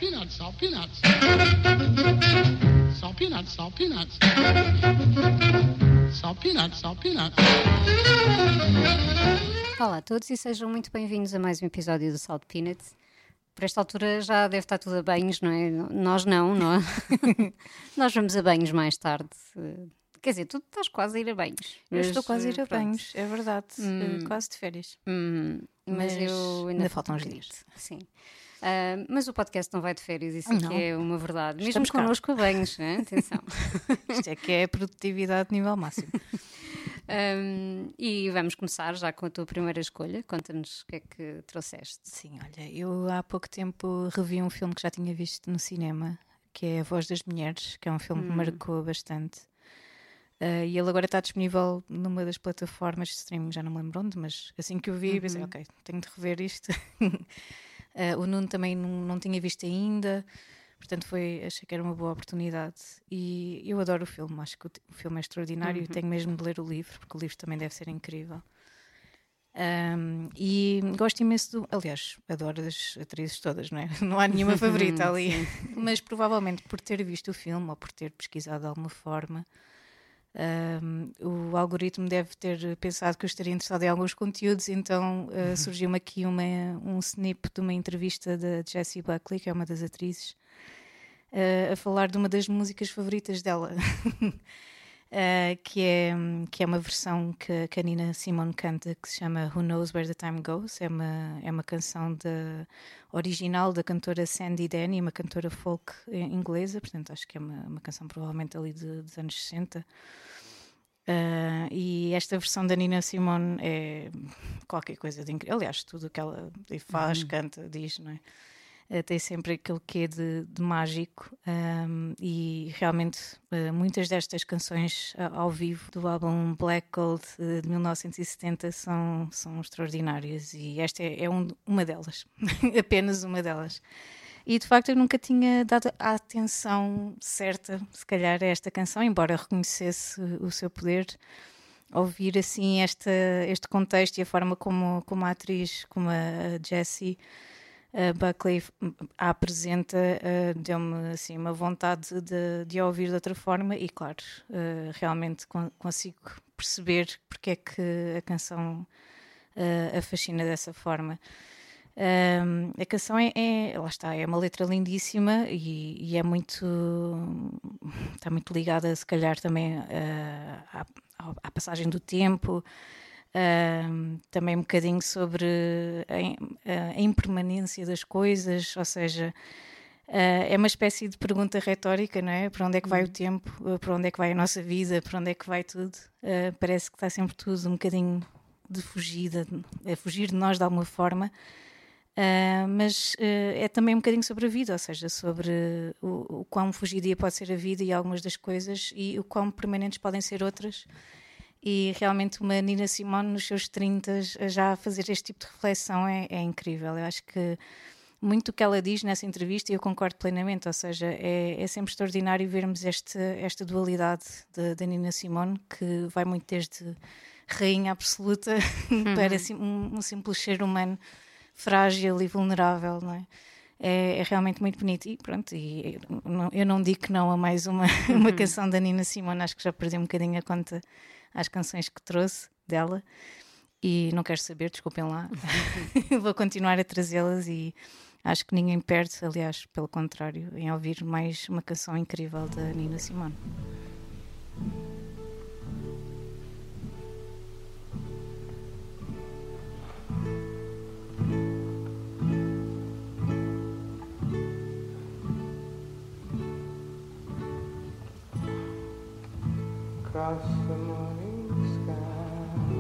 peanuts, salt peanuts. Salt peanuts, salt peanuts. Salt peanuts, salt peanuts. Olá a todos e sejam muito bem-vindos a mais um episódio do Salt Peanuts. Por esta altura já deve estar tudo a banhos, não é? Nós não. Nós vamos a banhos mais tarde. Quer dizer, tu estás quase a ir a banhos. Eu estou quase a ir a pronto. banhos, é verdade. Quase de férias. Mas eu ainda faltam uns dias. Sim. Mas o podcast não vai de férias, isso aqui é uma verdade. Mesmo Estamos cá. connosco a banhos, hein? Atenção. Isto é que é produtividade de nível máximo. E vamos começar já com a tua primeira escolha. Conta-nos o que é que trouxeste. Sim, olha, eu há pouco tempo revi um filme que já tinha visto no cinema, que é A Voz das Mulheres, que é um filme que me marcou bastante. E ele agora está disponível numa das plataformas de streaming, já não me lembro onde, mas assim que eu vi, pensei, ok, tenho de rever isto. O Nuno também não tinha visto ainda, portanto achei que era uma boa oportunidade. E eu adoro o filme, acho que o filme é extraordinário e tenho mesmo de ler o livro, porque o livro também deve ser incrível. E gosto imenso aliás, adoro as atrizes todas, não é? Não há nenhuma favorita ali. Mas provavelmente por ter visto o filme ou por ter pesquisado de alguma forma, o algoritmo deve ter pensado que eu estaria interessada em alguns conteúdos, então surgiu-me aqui um snip de uma entrevista da Jessie Buckley, que é uma das atrizes, a falar de uma das músicas favoritas dela. Que é uma versão que a Nina Simone canta, que se chama Who Knows Where the Time Goes. É uma canção original da cantora Sandy Denny, uma cantora folk inglesa, portanto acho que é uma canção provavelmente ali dos anos 60. E esta versão da Nina Simone é qualquer coisa de incrível. Aliás, tudo o que ela faz, canta, diz, não é? Tem sempre aquele quê de mágico, e realmente muitas destas canções ao vivo do álbum Black Gold de 1970 são extraordinárias, e esta é uma delas, apenas uma delas. E de facto eu nunca tinha dado a atenção certa, se calhar, a esta canção, embora reconhecesse o seu poder. Ouvir assim este contexto e a forma como a atriz, como a Jessie Buckley a apresenta, deu-me assim uma vontade de a ouvir de outra forma e claro, realmente consigo perceber porque é que a canção a fascina dessa forma. A canção lá está, é uma letra lindíssima e é está muito ligada se calhar também à passagem do tempo. Também um bocadinho sobre a impermanência das coisas, ou seja, é uma espécie de pergunta retórica, não é? Para onde é que vai o tempo? Para onde é que vai a nossa vida? Para onde é que vai tudo? Parece que está sempre tudo um bocadinho de fugida, a fugir de nós de alguma forma, mas é também um bocadinho sobre a vida, ou seja, sobre o quão fugidia pode ser a vida e algumas das coisas e o quão permanentes podem ser outras. E realmente uma Nina Simone nos seus 30 já a fazer este tipo de reflexão é incrível. Eu acho que muito o que ela diz nessa entrevista, e eu concordo plenamente, ou seja, é sempre extraordinário vermos esta dualidade da Nina Simone, que vai muito desde rainha absoluta para um simples ser humano frágil e vulnerável, não é? É realmente muito bonito e pronto, eu não digo que não a mais uma canção da Nina Simone, acho que já perdi um bocadinho a conta às canções que trouxe dela e não quero saber, desculpem lá. Vou continuar a trazê-las e acho que ninguém perde, aliás, pelo contrário, em ouvir mais uma canção incrível da Nina Simone. Across the morning sky,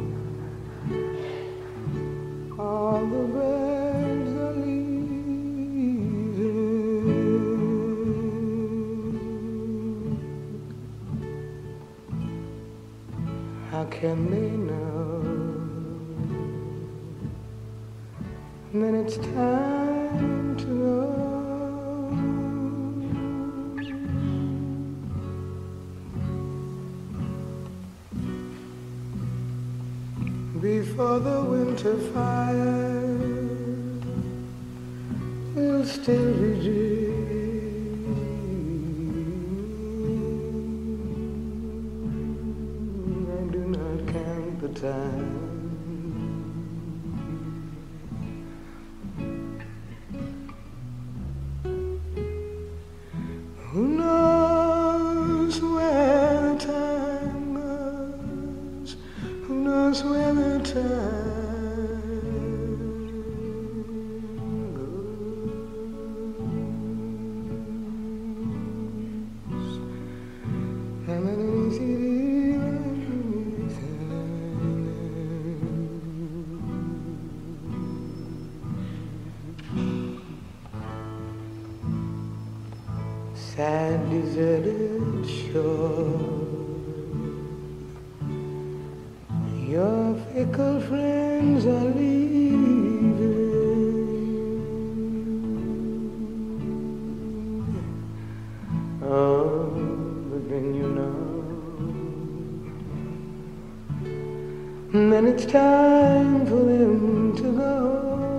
all the birds are leaving. How can they know that it's time to go? Before the winter fire will still be dreaming. time. Who knows where the time goes? Who knows where the time goes? And then sad deserted shore, your fickle friends are leaving. Oh, but then you know, then it's time for them to go.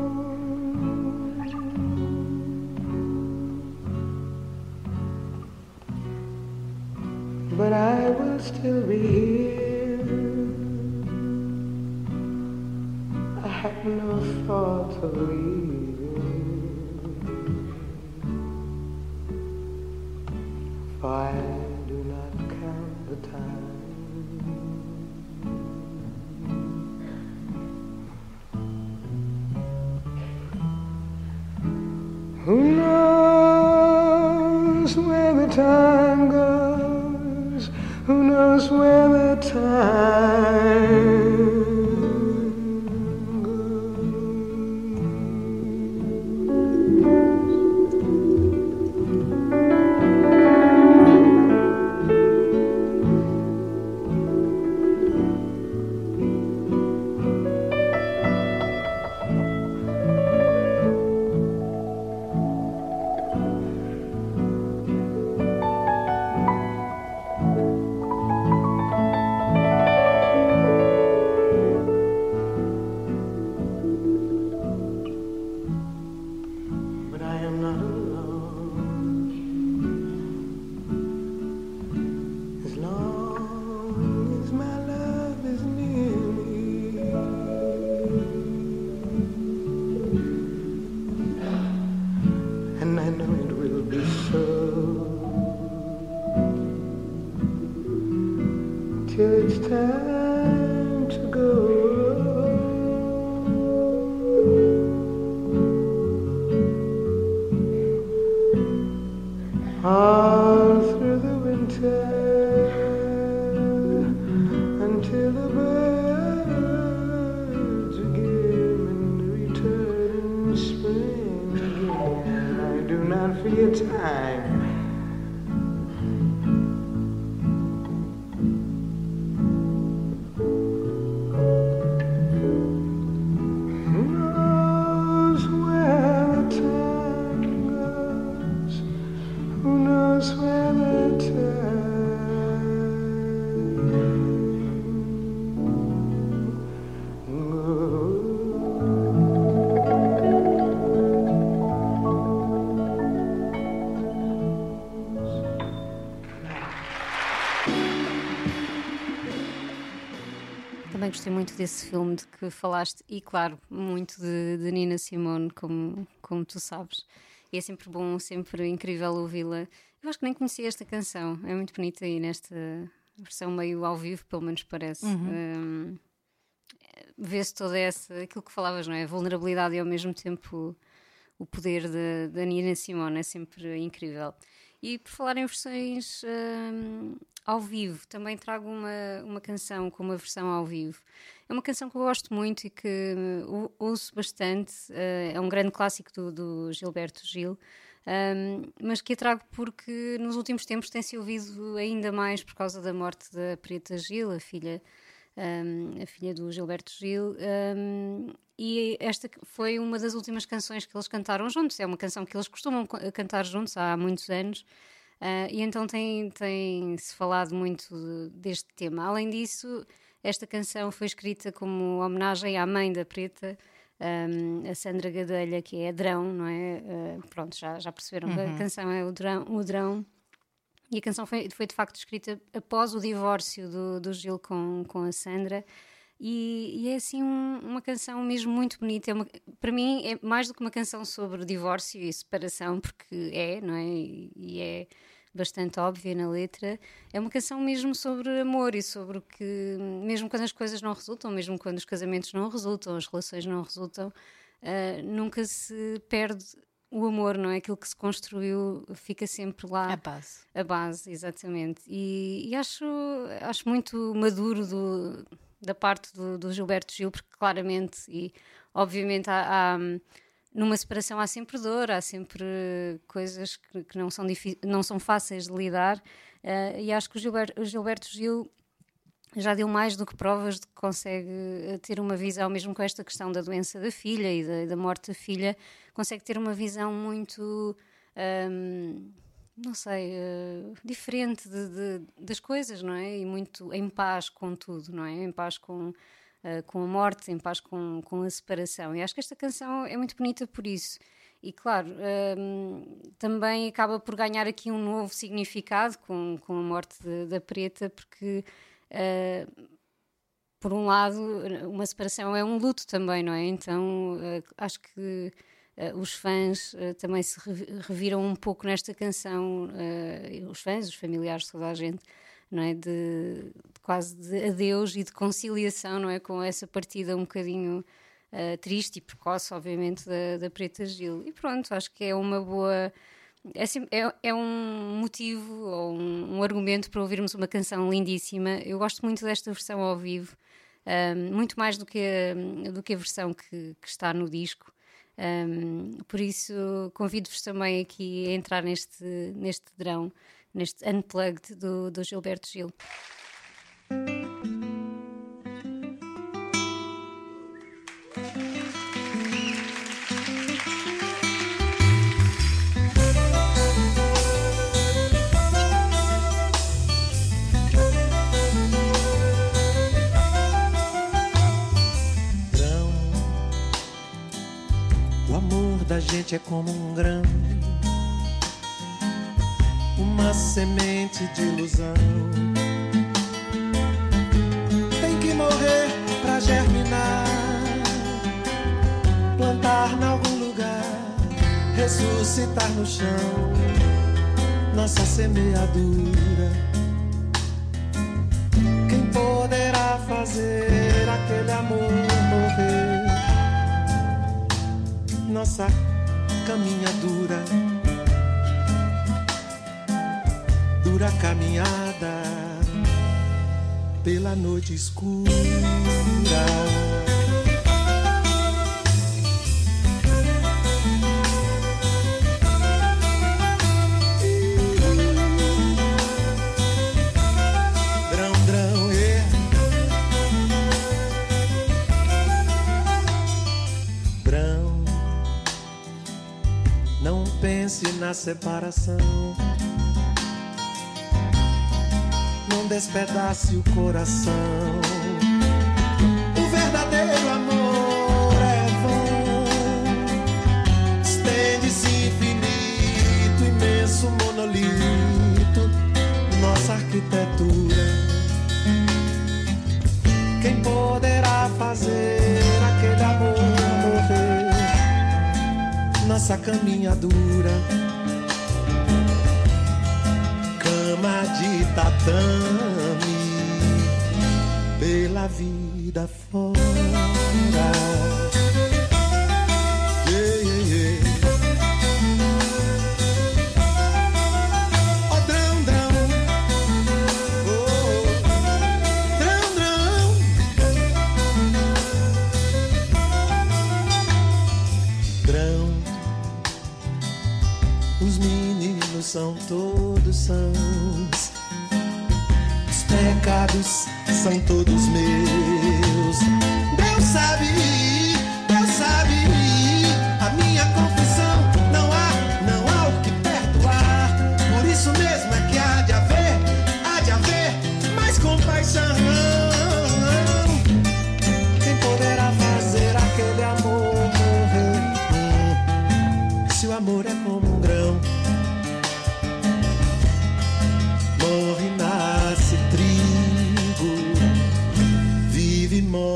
But I will still be here. I have no thought of leaving, for I do not count the time. Who knows where the time goes? Who knows where the time till it's time to go. All through the winter, until the birds again return in spring again. I do not fear time. Também gostei muito desse filme de que falaste e, claro, muito de Nina Simone, como tu sabes. E é sempre bom, sempre incrível ouvi-la. Eu acho que nem conhecia esta canção, é muito bonita e nesta versão meio ao vivo, pelo menos parece. Vê-se toda aquilo que falavas, não é? A vulnerabilidade e ao mesmo tempo o poder da Nina Simone é sempre incrível. E por falar em versões ao vivo, também trago uma canção com uma versão ao vivo. É uma canção que eu gosto muito e que ouço bastante. É um grande clássico do Gilberto Gil, mas que a trago porque nos últimos tempos tem-se ouvido ainda mais por causa da morte da Preta Gil, a filha do Gilberto Gil, e esta foi uma das últimas canções que eles cantaram juntos. É uma canção que eles costumam cantar juntos há muitos anos, e então tem-se falado muito deste tema. Além disso, esta canção foi escrita como homenagem à mãe da Preta, a Sandra Gadelha, que é Adrão, não é? Pronto, já perceberam que a canção é o Drão. E a canção foi de facto escrita após o divórcio do Gil com a Sandra, E é assim uma canção mesmo muito bonita. Para mim é mais do que uma canção sobre divórcio e separação, porque não é? E é bastante óbvia na letra. É uma canção mesmo sobre amor e sobre o que, mesmo quando as coisas não resultam, mesmo quando os casamentos não resultam, as relações não resultam, nunca se perde o amor, não é? Aquilo que se construiu fica sempre lá. A base, exatamente. E acho muito maduro da parte do Gilberto Gil, porque claramente e obviamente numa separação há sempre dor, há sempre coisas que não são fáceis de lidar, e acho que o Gilberto Gil já deu mais do que provas de que consegue ter uma visão, mesmo com esta questão da doença da filha e da morte da filha, consegue ter uma visão muito, não sei, diferente das coisas, não é? E muito em paz com tudo, não é? Em paz com a morte, em paz com a separação. E acho que esta canção é muito bonita por isso. E claro, também acaba por ganhar aqui um novo significado com a morte da Preta, porque por um lado uma separação é um luto também, não é? Então acho que os fãs também se reviram um pouco nesta canção, os fãs, os familiares, toda a gente, não é? Quase de adeus e de conciliação, não é? Com essa partida um bocadinho triste e precoce, obviamente, da Preta Gil. E pronto, acho que é uma boa... É um motivo ou um argumento para ouvirmos uma canção lindíssima. Eu gosto muito desta versão ao vivo, muito mais do que a versão que está no disco. Por isso convido-vos também aqui a entrar neste verão, neste Unplugged do Gilberto Gil. Da gente é como um grão, uma semente de ilusão. Tem que morrer pra germinar, plantar em algum lugar, ressuscitar no chão nossa semeadura. Quem poderá fazer aquele amor morrer? Nossa caminhadura, dura caminhada pela noite escura. Pense na separação, não despedace o coração. O verdadeiro amor é vão, estende-se infinito, imenso monolito, nossa arquitetura. Quem poderá fazer aquele amor morrer? Nossa caminhadura, cama de tatame, pela vida fora. Yeah, yeah, yeah. Oh, drão, drão. Oh, drão, drão. Drão. Os meninos são todos sãos, os pecados são todos meus. Deus sabe, a minha confissão. Não há o que perdoar. Por isso mesmo é que há de haver mais compaixão. Quem poderá fazer aquele amor morrer? Se o amor é como um grão, morre, nasce trigo, vive e morre.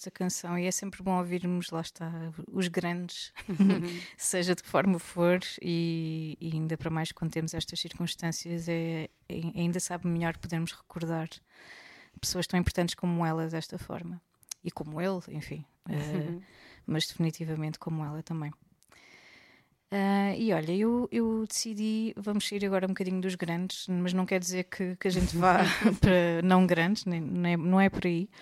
esta canção e é sempre bom ouvirmos, lá está, os grandes, seja de que forma for, e ainda para mais quando temos estas circunstâncias, ainda sabe melhor podermos recordar pessoas tão importantes como ela desta forma. E como ele, enfim, mas definitivamente como ela também. E olha, eu decidi, vamos sair agora um bocadinho dos grandes, mas não quer dizer que a gente vá para não grandes, não é por aí.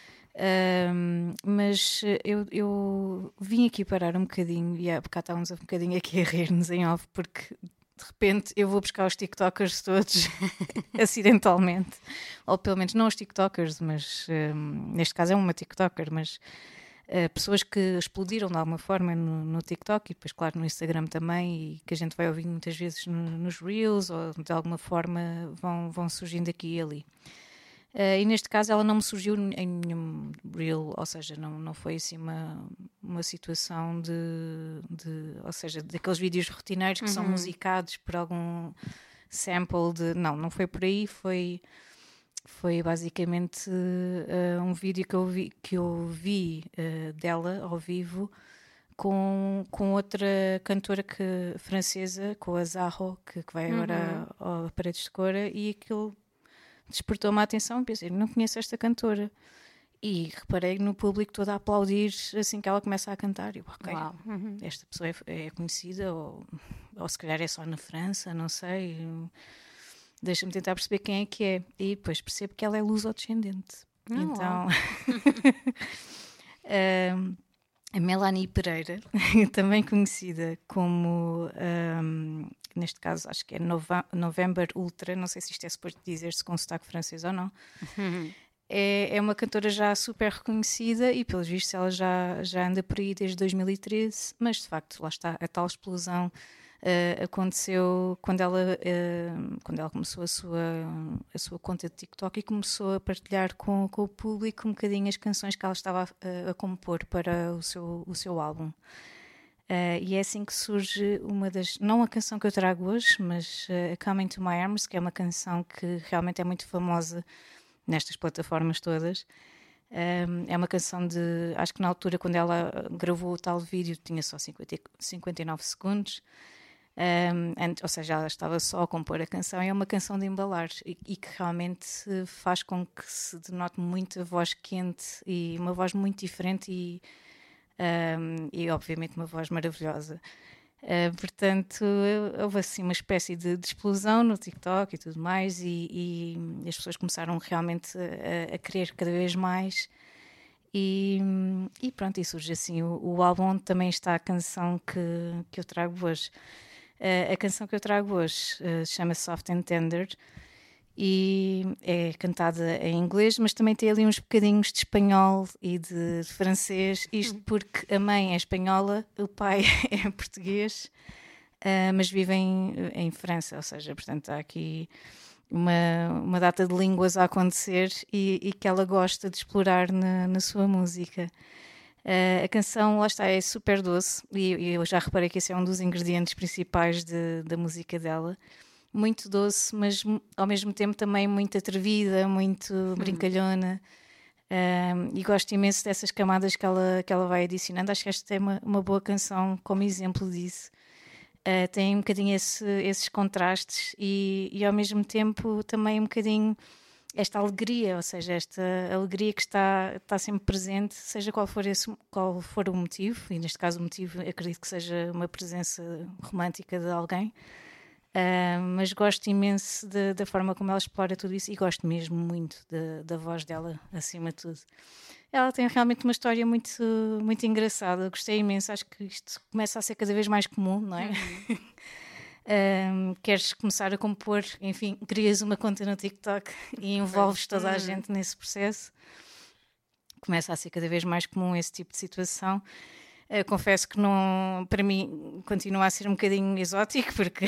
Mas eu vim aqui parar um bocadinho, e há bocado estávamos um bocadinho aqui a rir-nos em off, porque de repente eu vou buscar os TikTokers todos acidentalmente, ou pelo menos não os TikTokers, mas neste caso é uma TikToker, mas pessoas que explodiram de alguma forma no TikTok e depois, claro, no Instagram também, e que a gente vai ouvindo muitas vezes nos Reels, ou de alguma forma vão surgindo aqui e ali. E neste caso ela não me surgiu em nenhum Reel, ou seja, não foi assim uma situação ou seja, daqueles vídeos rotineiros que são musicados por algum sample de... Não foi por aí, foi basicamente um vídeo que eu vi dela ao vivo com outra cantora francesa, com a Zaho, que vai agora ao Paredes de Cora, e aquilo despertou-me a atenção e pensei, não conheço esta cantora. E reparei no público todo a aplaudir assim que ela começa a cantar. E eu, ok, esta pessoa é conhecida, ou se calhar é só na França, não sei... Deixa-me tentar perceber quem é que é. E depois percebo que ela é luso-descendente. Então, a Melanie Pereira, também conhecida como, neste caso, acho que é November Ultra, não sei se isto é suposto dizer-se com sotaque francês ou não. É uma cantora já super reconhecida e, pelos vistos, ela já anda por aí desde 2013, mas, de facto, lá está, a tal explosão aconteceu quando ela começou a sua conta de TikTok e começou a partilhar com o público um bocadinho as canções que ela estava a compor para o seu álbum. E é assim que surge não a canção que eu trago hoje, mas a Coming to My Arms, que é uma canção que realmente é muito famosa nestas plataformas todas. É uma canção acho que na altura, quando ela gravou o tal vídeo, tinha só 59 segundos. Ou seja, ela estava só a compor a canção. É uma canção de embalar e que realmente faz com que se denote muito a voz quente e uma voz muito diferente e obviamente uma voz maravilhosa. Portanto, houve assim uma espécie de explosão no TikTok e tudo mais, e as pessoas começaram realmente a querer cada vez mais. E pronto, e surge assim o álbum onde também está a canção que eu trago hoje. A canção que eu trago hoje chama-se Soft and Tender e é cantada em inglês, mas também tem ali uns bocadinhos de espanhol e de francês, isto porque a mãe é espanhola, o pai é português, mas vive em França, ou seja, portanto há aqui uma data de línguas a acontecer e que ela gosta de explorar na sua música. A canção, lá está, é super doce e eu já reparei que esse é um dos ingredientes principais da música dela. Muito doce, mas ao mesmo tempo também muito atrevida, muito brincalhona. E gosto imenso dessas camadas que ela vai adicionando. Acho que esta é uma boa canção como exemplo disso. Tem um bocadinho esses contrastes e ao mesmo tempo também um bocadinho esta alegria, ou seja, esta alegria que está sempre presente, seja qual for o motivo, e neste caso o motivo acredito que seja uma presença romântica de alguém, mas gosto imenso da forma como ela explora tudo isso e gosto mesmo muito da voz dela, acima de tudo. Ela tem realmente uma história muito, muito engraçada, gostei imenso, acho que isto começa a ser cada vez mais comum, não é? Queres começar a compor, enfim, crias uma conta no TikTok e envolves toda a gente nesse processo. Começa a ser cada vez mais comum esse tipo de situação. Confesso que não, para mim continua a ser um bocadinho exótico, porque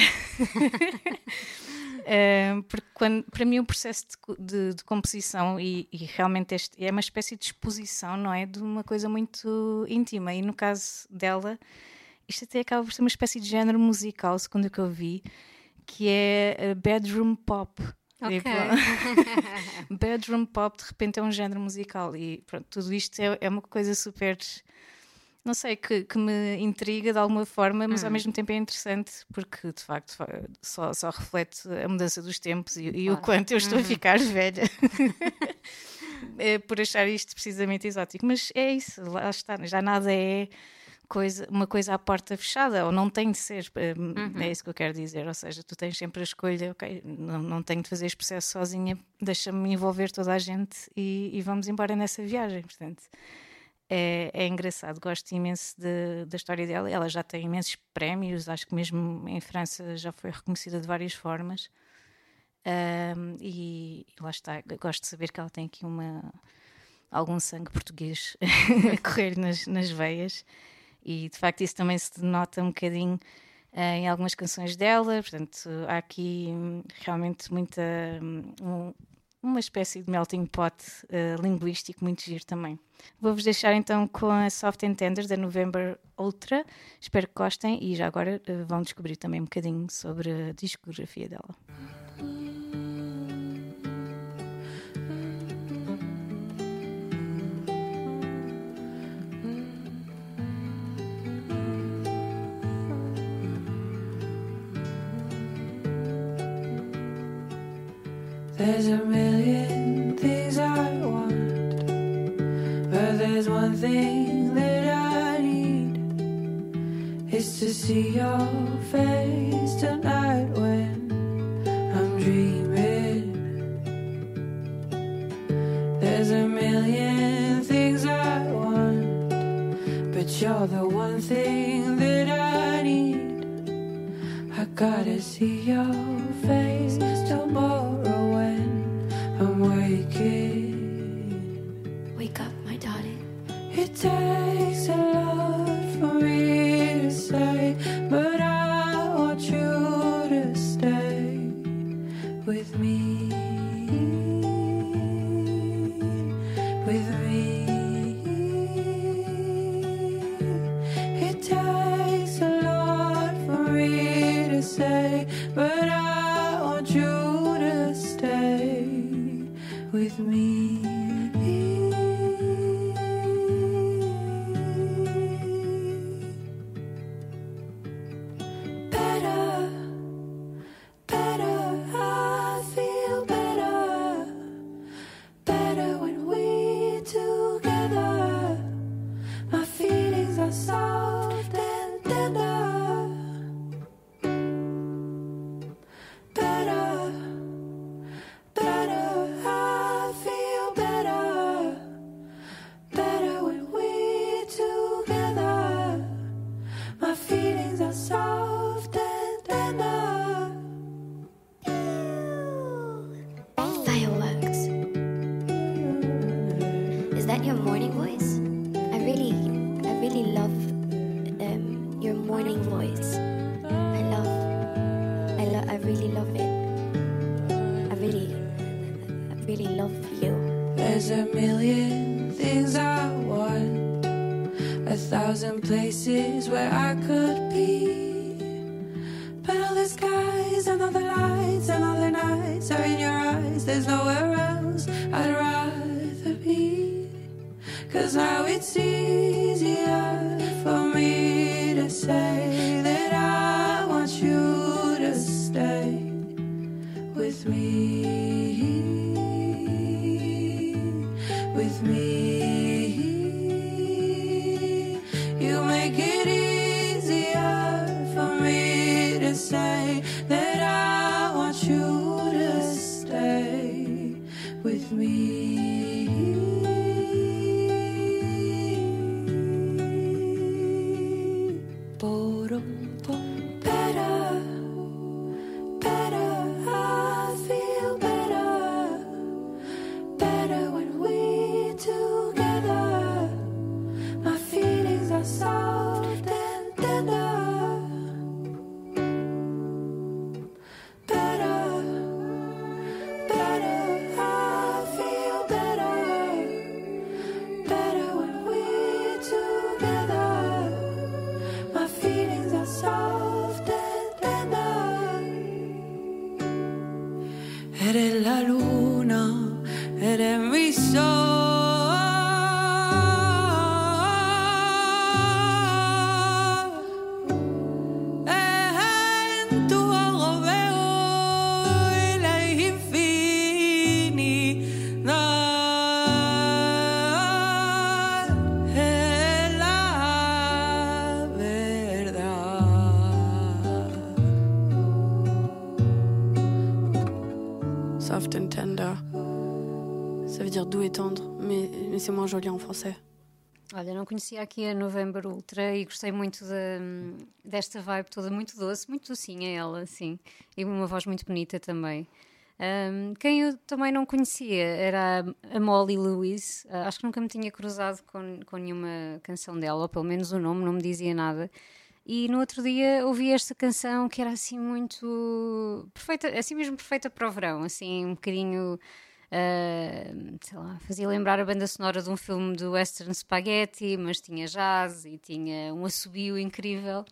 para mim o processo de composição e realmente é uma espécie de exposição, não é? De uma coisa muito íntima, e no caso dela isto até acaba por ser uma espécie de género musical, segundo o que eu vi, que é bedroom pop. Ok. Bedroom pop de repente é um género musical e pronto, tudo isto é uma coisa super, não sei, que me intriga de alguma forma, mas ao mesmo tempo é interessante porque de facto só reflete a mudança dos tempos e o quanto eu estou a ficar velha por achar isto precisamente exótico. Mas é isso, lá está, já nada é uma coisa à porta fechada, ou não tem de ser, é isso que eu quero dizer, ou seja, tu tens sempre a escolha, ok, não tenho de fazer este processo sozinha, deixa-me envolver toda a gente e vamos embora nessa viagem. Portanto, é engraçado, gosto imenso da história dela. Ela já tem imensos prémios, acho que mesmo em França já foi reconhecida de várias formas. E lá está, gosto de saber que ela tem aqui algum sangue português a correr nas veias, e de facto isso também se denota um bocadinho em algumas canções dela. Portanto, há aqui realmente uma espécie de melting pot linguístico muito giro também. Vou-vos deixar então com a Soft and Tender da November Ultra, espero que gostem e já agora vão descobrir também um bocadinho sobre a discografia dela. There's a million things I want, but there's one thing that I need. It's to see your face tonight when I'm dreaming. There's a million things I want, but you're the one thing that I need. I gotta see your face tomorrow. Wake up, my darling. It takes a lot for me to say, but I want you to stay with me. With me. It takes a lot for me to say, but I want you to stay with me. There's a million things I want, 1,000 places where I could be, but all the skies and all the lights and all the nights are in your eyes. There's nowhere else I'd rather be, 'cause now it's easier for me to say that I want you to stay with me. With me, you make it easier for me to say that I want you to stay with me. Better, better, I feel better, better when we're together. My feelings are soft and tender. Better, better, I feel better, better when we're together. My feelings are soft doux et tendre, mais c'est moins joli en français. Olha, não conhecia aqui a November Ultra e gostei muito desta vibe toda, muito doce, muito docinha ela, assim, e uma voz muito bonita também. Quem eu também não conhecia era a Molly Lewis. Acho que nunca me tinha cruzado com nenhuma canção dela, ou pelo menos o nome não me dizia nada. E no outro dia ouvi esta canção que era assim muito perfeita, assim mesmo perfeita para o verão, assim um bocadinho, sei lá, fazia lembrar a banda sonora de um filme do Western Spaghetti, mas tinha jazz e tinha um assobio incrível.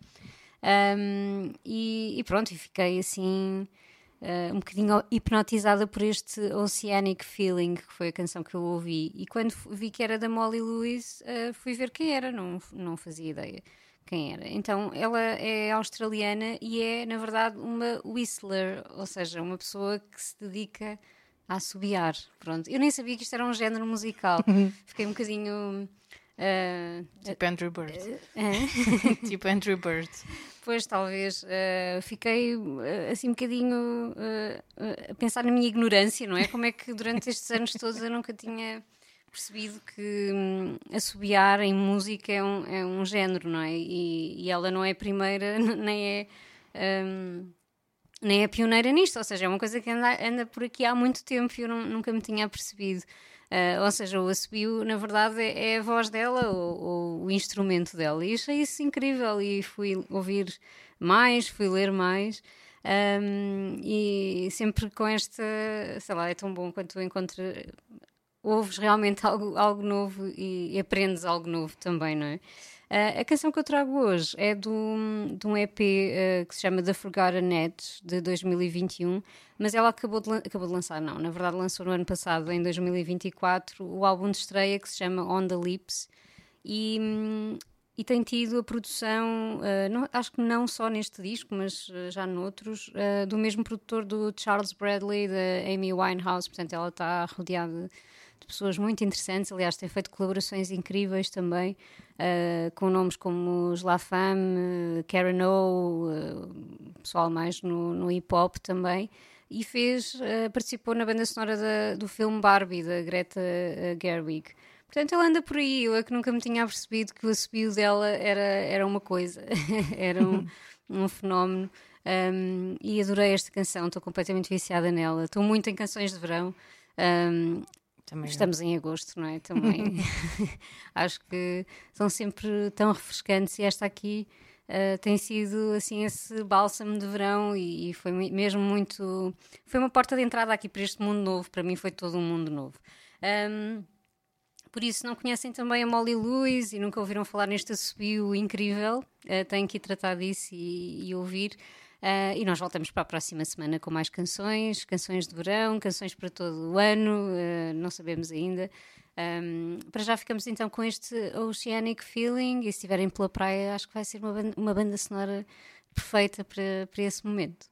E pronto, e fiquei assim um bocadinho hipnotizada por este Oceanic Feeling, que foi a canção que eu ouvi. E quando vi que era da Molly Lewis, fui ver quem era, não fazia ideia quem era. Então, ela é australiana e é, na verdade, uma whistler, ou seja, uma pessoa que se dedica a assobiar. Pronto. Eu nem sabia que isto era um género musical. Fiquei um bocadinho... tipo Andrew Bird. Tipo Andrew Bird. Pois, talvez. Fiquei assim um bocadinho a pensar na minha ignorância, não é? Como é que durante estes anos todos eu nunca tinha percebido que assobiar em música é um género, não é? E ela não é a primeira, nem é pioneira nisto, ou seja, é uma coisa que anda por aqui há muito tempo e eu nunca me tinha percebido. Ou seja, o assobio, na verdade, é a voz dela ou o instrumento dela. E achei isso incrível e fui ouvir mais, fui ler mais. E sempre com esta, sei lá, é tão bom quando tu ouves realmente algo novo e aprendes algo novo também, não é? A canção que eu trago hoje é de um EP que se chama The Forgotten Edge, de 2021, mas ela acabou de lançar, não, na verdade lançou no ano passado, em 2024, o álbum de estreia que se chama On The Lips, e tem tido a produção, acho que não só neste disco, mas já noutros, do mesmo produtor do Charles Bradley, da Amy Winehouse. Portanto ela está rodeada de pessoas muito interessantes. Aliás, tem feito colaborações incríveis também, com nomes como os La Femme, Karen O, pessoal mais no hip-hop também, e participou na banda sonora do filme Barbie, da Greta Gerwig. Portanto, ela anda por aí. Eu é que nunca me tinha percebido que o assobio dela era uma coisa, era um fenómeno. E adorei esta canção, estou completamente viciada nela. Estou muito em canções de verão. Estamos em agosto, não é? Também acho que são sempre tão refrescantes e esta aqui tem sido assim esse bálsamo de verão e foi mesmo muito... Foi uma porta de entrada aqui para este mundo novo. Para mim foi todo um mundo novo. Por isso, não conhecem também a Molly Lewis e nunca ouviram falar neste assobio incrível, têm que ir tratar disso e ouvir. E nós voltamos para a próxima semana com mais canções de verão, canções para todo o ano, não sabemos ainda. Para já ficamos então com este Oceanic Feeling e se estiverem pela praia, acho que vai ser uma banda sonora perfeita para esse momento.